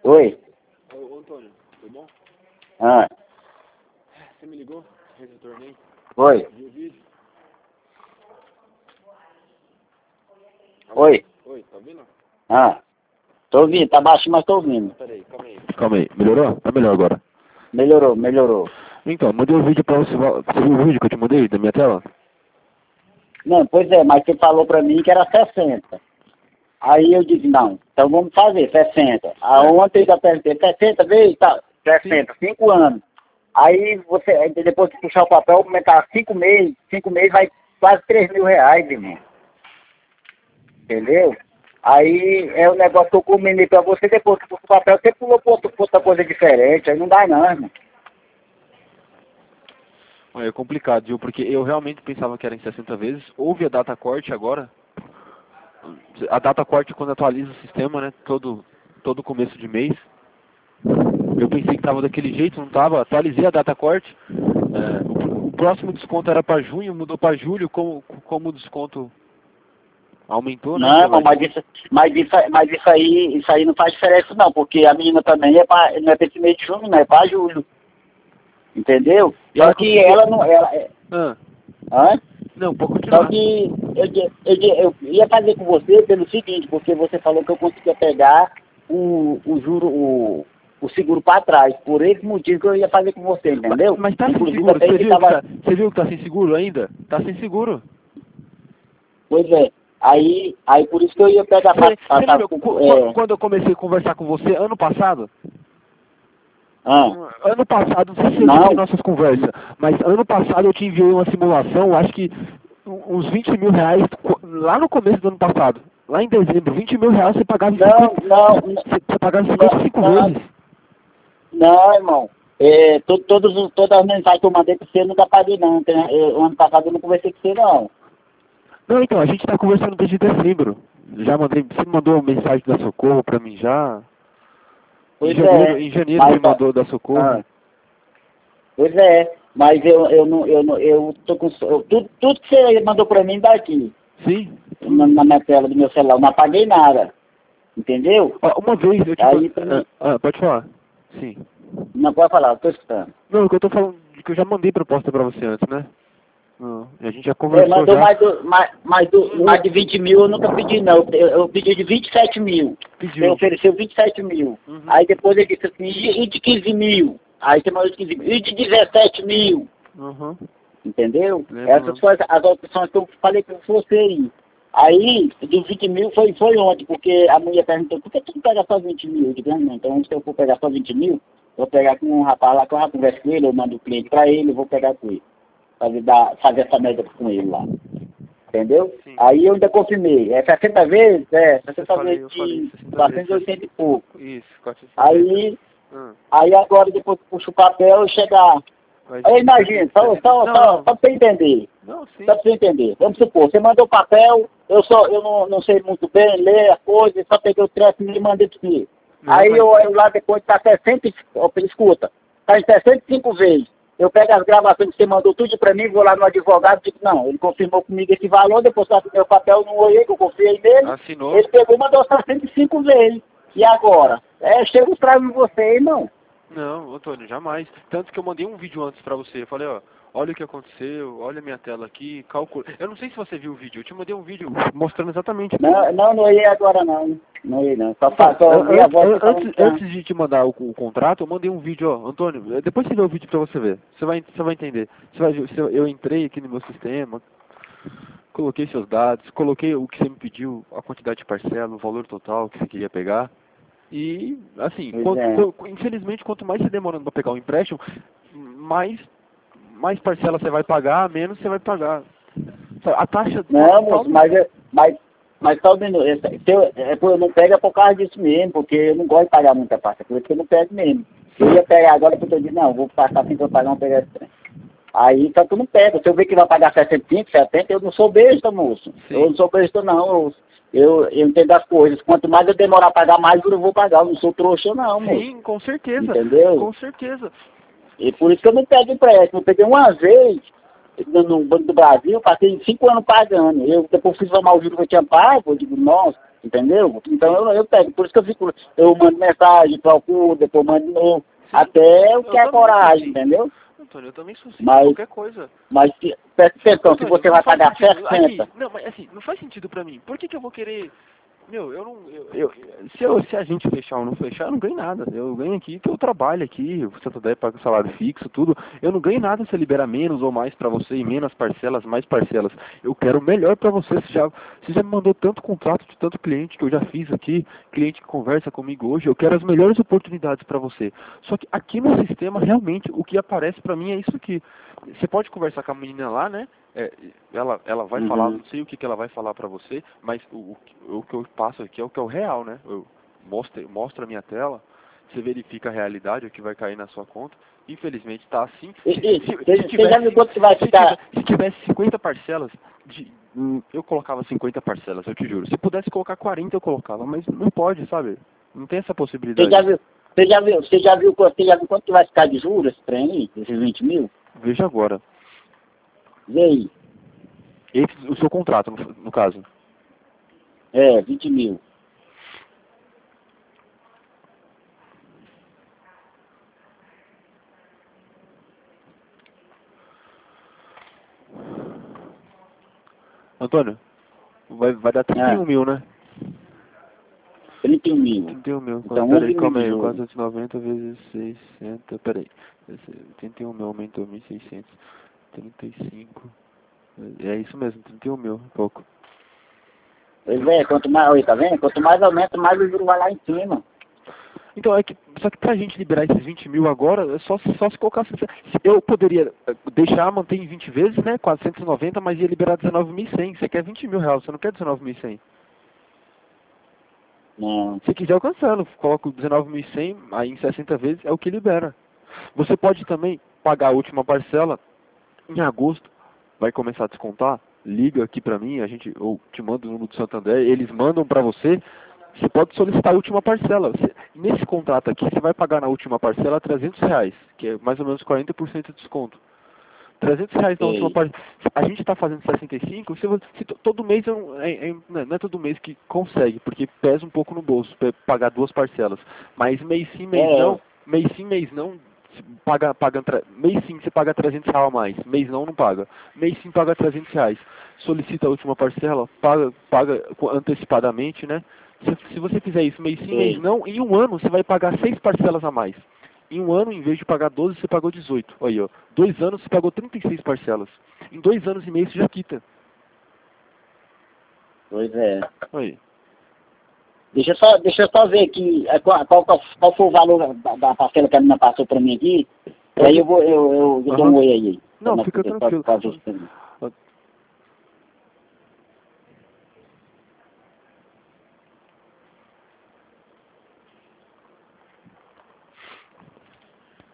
Oi. Ô, Antônio, tudo bom? Ah. Você me ligou? Retornei. Oi. Viu o vídeo? Oi. Oi, tá ouvindo? Ah. Tô ouvindo, tá baixo, mas tô ouvindo. Peraí, calma aí. Melhorou? Tá melhor agora. Melhorou, melhorou. Então, mandei um vídeo pra você. Você viu o vídeo que eu te mandei da minha tela? Não, pois é, mas você falou pra mim que era 60. Aí eu disse, não, então vamos fazer 60. Ontem eu já perguntei, 60 vezes, tá, 60, 5 anos. Aí você, depois que puxar o papel, aumentar 5 meses vai quase 3 mil reais, irmão. Entendeu? Aí é o negócio que eu combinei pra você, depois que puxar o papel, você pulou pra outra coisa diferente, aí não dá não, irmão. É complicado, viu? Porque eu realmente pensava que era em 60 vezes. Houve a data corte agora. A data corte é quando atualiza o sistema, né? Todo começo de mês. Eu pensei que estava daquele jeito, não estava. Atualizei a data corte. O próximo desconto era para junho, mudou para julho. Como o desconto aumentou, né? Não, irmão, mas isso aí não faz diferença não, porque a menina também não é pra esse mês de junho, não, é pra julho. Entendeu? E Só ela que conseguiu... ela não. Hã? Não, pode Só continuar. que eu ia fazer com você pelo seguinte, porque você falou que eu conseguia pegar o juro, o seguro para trás. Por esse motivo que eu ia fazer com você, entendeu? Mas tá sem Inclusive seguro, até que tava. você viu que tá sem seguro ainda? Tá sem seguro. Pois é. Aí por isso que eu ia pegar Você lembra quando eu comecei a conversar com você ano passado? Ano passado, não sei se você viu nossas conversas, mas ano passado eu te enviei uma simulação, acho que uns 20 mil reais, lá no começo do ano passado, lá em dezembro, 20 mil reais você pagava você pagava 55 vezes. Não, irmão. Todas as mensagens que eu mandei pra você eu nunca paguei não. O ano passado eu não conversei com você não. Não, então, a gente tá conversando desde dezembro. Já mandei, você mandou mensagem da Socorro pra mim já. Pois Em janeiro você mandou da Socorro. Pois é, mas eu tô com tudo que você mandou pra mim tá aqui. Sim. Na minha tela do meu celular, eu não apaguei nada. Entendeu? Uma vez eu te pode falar. Sim. Não pode falar, eu tô escutando. Não, o que eu tô falando que eu já mandei proposta pra você antes, né? A gente já conversou mandou já. mais de 20 mil eu nunca pedi não. Eu pedi de 27 mil. Pediu. Você ofereceu 27 mil. Aí depois eu disse assim, e de 15 mil? Aí você mandou de 15 mil. E de 17 mil? Entendeu? Essas foram as opções que eu falei com você aí. Aí, de 20 mil foi ontem, porque a mulher perguntou, por que tu não pega só 20 mil? Eu digo, não, então antes que eu for pegar só 20 mil, vou pegar com um rapaz lá, que eu já converso com ele, eu mando o cliente pra ele, eu vou pegar com ele. Fazer essa média com ele lá. Entendeu? Sim. Aí eu ainda confirmei. 60 vezes? 60 vezes de 480 e pouco. Isso, 480. Aí agora, depois que puxo o papel, eu chegar. Aí imagina, só pra você entender. Não, sim. Só pra você entender. Vamos supor, você mandou o papel, eu não sei muito bem ler a coisa, só peguei o treco e mandei pra você. Aí eu lá depois tá 60, escuta, tá em 65 vezes. Eu pego as gravações que você mandou tudo pra mim, vou lá no advogado e digo, não, ele confirmou comigo esse valor, depois só meu papel, não olhei, que eu confiei nele. Assinou. Ele pegou e mandou 65 vezes. E agora? Chega os tragos em você, irmão. Não, Antônio, jamais. Tanto que eu mandei um vídeo antes pra você. Eu falei, ó, olha o que aconteceu, olha a minha tela aqui, calcula. Eu não sei se você viu o vídeo, eu te mandei um vídeo mostrando exatamente. Não olhei agora não. Não olhei não. Antes de te mandar o contrato, eu mandei um vídeo, ó, Antônio, depois você vê o vídeo pra você ver. Você vai entender. Eu entrei aqui no meu sistema, coloquei seus dados, coloquei o que você me pediu, a quantidade de parcela, o valor total que você queria pegar. E, assim, infelizmente, quanto mais você demorando para pegar um empréstimo, mais parcela você vai pagar, menos você vai pagar. A taxa... Não, moço, mas só um minuto. Eu não pego por causa disso mesmo, porque eu não gosto de pagar muita pasta, por isso que eu não pego mesmo. Eu ia pegar agora, porque eu disse, não, vou passar assim que eu pagar um pedestre. Aí, só que eu não pego. Se eu ver que vai pagar 65, 70, eu não sou besta, moço. Sim. Eu não sou besta, não. Eu entendo as coisas. Quanto mais eu demorar a pagar, mais eu vou pagar. Eu não sou trouxa, não, moço. Sim, com certeza. Entendeu? Com certeza. E por isso que eu não pego empréstimo. Eu peguei uma vez no Banco do Brasil, passei 5 anos pagando. Eu depois fiz mal o juro que eu tinha pago. Eu digo, nossa, entendeu? Então eu pego, por isso que eu mando mensagem, procuro, depois mando de novo, até eu quero coragem, entendeu? Antônio, eu também sou assim, qualquer coisa. Mas, presta atenção, se você vai pagar 60... Não, mas assim, não faz sentido pra mim. Por que eu vou querer... Meu, eu não... se a gente fechar ou não fechar, eu não ganho nada. Eu ganho aqui que eu trabalho aqui, o Santander paga salário fixo, tudo. Eu não ganho nada se liberar menos ou mais pra você, e menos parcelas, mais parcelas. Eu quero o melhor pra você. Você já me mandou tanto contrato de tanto cliente que eu já fiz aqui, cliente que conversa comigo hoje. Eu quero as melhores oportunidades pra você. Só que aqui no sistema, realmente, o que aparece pra mim é isso aqui. Você pode conversar com a menina lá, né? Ela vai falar, não sei o que ela vai falar pra você, mas o que eu passo aqui é o que é o real, né? Eu mostro a minha tela, você verifica a realidade, o que vai cair na sua conta. Infelizmente tá assim. Se tivesse 50 parcelas, eu colocava 50 parcelas, eu te juro. Se pudesse colocar 40, eu colocava, mas não pode, sabe? Não tem essa possibilidade. Você já viu quanto que vai ficar de juros esse trem aí, esses 20 mil? Veja agora. E aí? O seu contrato, no caso. 20 mil. Antônio, vai dar 31 mil, né? 31 mil. 31 mil. Então, Peraí, calma aí. 490 vezes 600. Peraí. 31 mil aumentou 1.600. 35. É isso mesmo, 31 mil, pouco. Pois é, quanto mais, tá vendo? Quanto mais aumenta, mais o juro vai lá em cima. Então, só que pra gente liberar esses 20 mil agora, é só se colocar... Eu poderia deixar, manter em 20 vezes, né? 490, mas ia liberar 19.100. Você quer 20 mil reais, você não quer 19.100. Não. Se quiser alcançando, coloco 19.100, aí em 60 vezes é o que libera. Você pode também pagar a última parcela em agosto, vai começar a descontar, liga aqui pra mim, eu te mando o número do Santander, eles mandam pra você, você pode solicitar a última parcela. Nesse contrato aqui, você vai pagar na última parcela R$300, que é mais ou menos 40% de desconto. R$300 na última parcela. A gente está fazendo 65, se todo mês não é todo mês que consegue, porque pesa um pouco no bolso, pagar 2 parcelas. Mas mês sim, mês não, mês sim você paga R$300 a mais, mês não paga. Mês sim paga R$300. Solicita a última parcela, paga antecipadamente, né? Se você fizer isso mês sim, mês não, em um ano você vai pagar 6 parcelas a mais. Em um ano, em vez de pagar 12, você pagou 18. Aí, ó. 2 anos, você pagou 36 parcelas. Em 2 anos e meio, você já quita. Pois é. Aí. Deixa eu só ver aqui qual foi o valor da parcela que a menina passou pra mim aqui. Aí eu dou um oi aí. Não, fica tranquilo.